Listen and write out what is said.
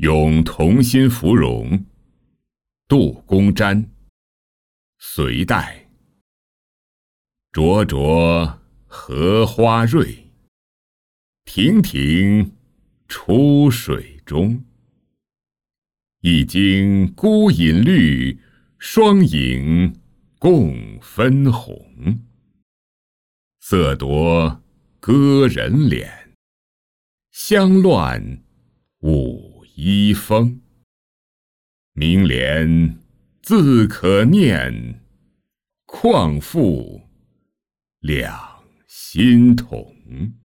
咏同心芙蓉，杜公瞻，隋代。灼灼荷花蕊，亭亭出水中。一茎孤引绿，双影共分红。色夺歌人脸，香乱舞衣风。明莲自可念，况复两心同。